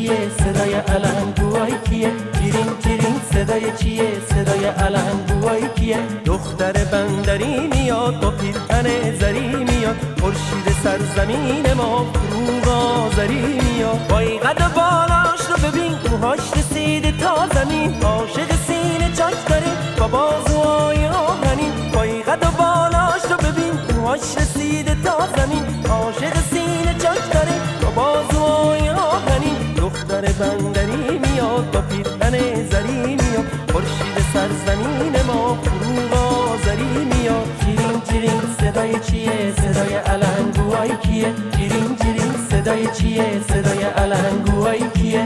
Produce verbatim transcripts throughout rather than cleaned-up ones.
چیه صدای علنگوهای کیه جیرین جیرین صدای چیه صدای علنگوهای کیه دختر بندری میاد با پیرهن زری میاد خورشید سرزمین ما فروغ آذری میاد وای قد بالاش رو ببین موهاش رسیده تا زمین عاشق سینه چاک داره با بازوهای آهنین وای قد بالاش رو ببین موهاش رسیده تا زمین عاشق سینه چاک داره با بازوهای آهنین دختر بندری میاد با پیرهن زری میاد خورشید سرزمین ما فروغ آذری میاد جیرین جیرین صدای چیه صدای علنگوهای کیه جیرین جیرین صدای چیه صدای علنگوهای کیه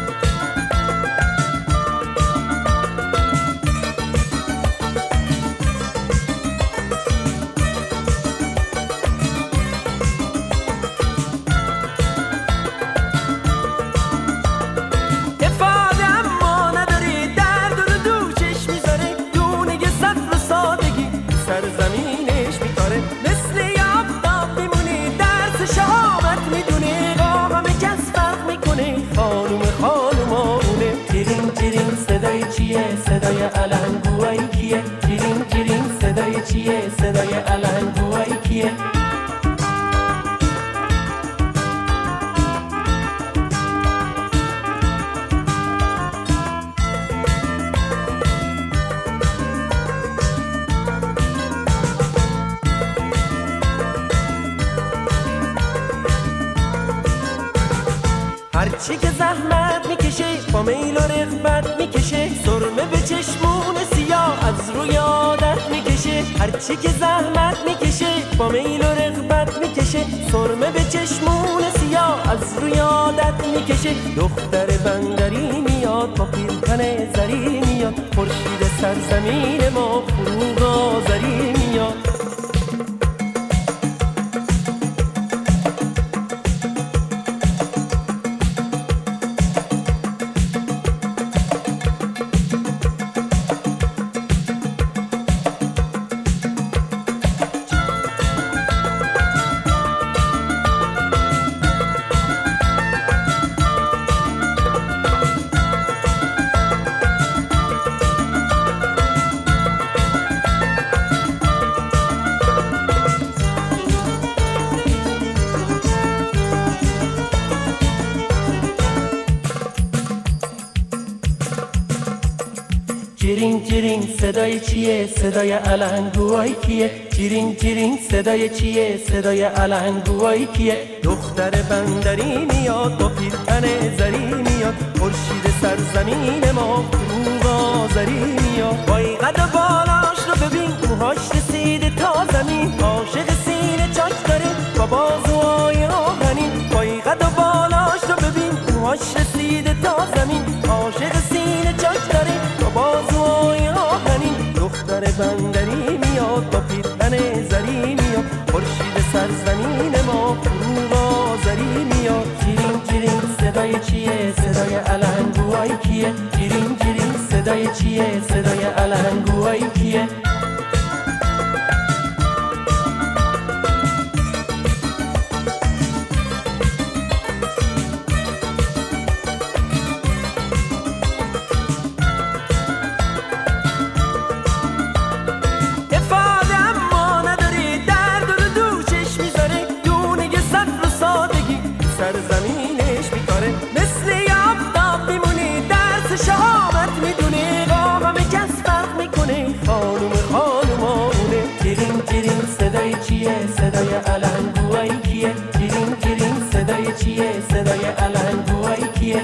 صدای علنگوهای کیه جیرین جیرین صدای چیه صدای علنگوهای کیه هرچی که زحمت میکشه با میل و رغبت میکشه سرمه به چشمون سیاه از روی عادت میکشه هرچی که زحمت میکشه با میل و رغبت میکشه سرمه به چشمون سیاه از روی عادت میکشه دختر بندری میاد با پیرهن زری میاد خورشید سرزمین ما فروغ آذری میاد جیرین جیرین صدای چیه صدای علنگوهای کیه جیرین جیرین صدای چیه صدای علنگوهای کیه دختر بندری میاد با پیرهن زری میاد خورشید سرزمین ما فروغ آذری میاد وای قد بالاش رو ببین موهاش رسیده تا زمین عاشق سینه چاک داره با بازوهای آهنین وای قد بالاش رو ببین موهاش رسیده تا زمین عاشق سینه چاک داره با بازوهای آهنین دختر بندری میاد با پیرهن زری میاد خورشید سرزمین ما فروغ آذری میاد جیرین جیرین صدای چیه صدای علنگوهای کیه جیرین جیرین صدای چیه صدای علنگوهای کیه سرزمینش میکاره مثل یافتاب میمونی درس شهامت میدونه با همه کس فرق میکنه خانوم خانومانه جیرین جیرین صدای چیه صدای علنگوهای کیه جیرین جیرین صدای چیه صدای علنگوهای کیه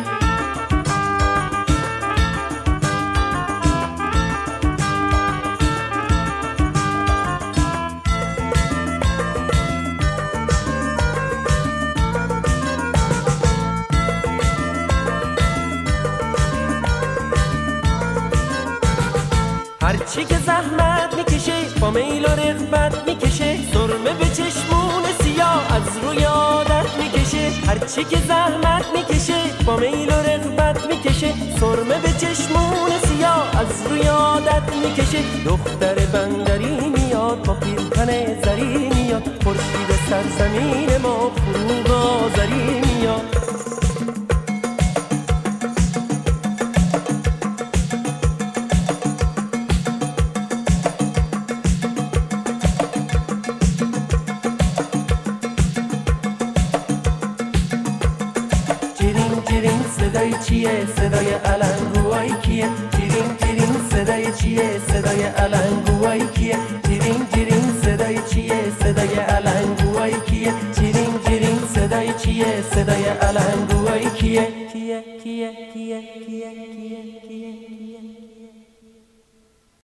هرچی که زحمت میکشه با میل و رغبت میکشه سرمه به چشمون سیاه از روی عادت میکشه هرچی که زحمت میکشه با میل و رغبت میکشه سرمه به چشمون سیاه از روی عادت میکشه دختر بندری میاد با پیرهن زری میاد خورشید سرزمین ما فروغ آذری میاد چیه صدای علنگوهای کیه جیرین جیرین صدای چیه صدای علنگوهای کیه جیرین جیرین صدای چیه صدای علنگوهای کیه جیرین جیرین صدای چیه صدای علنگوهای کیه کیه کیه کیه کیه کیه کیه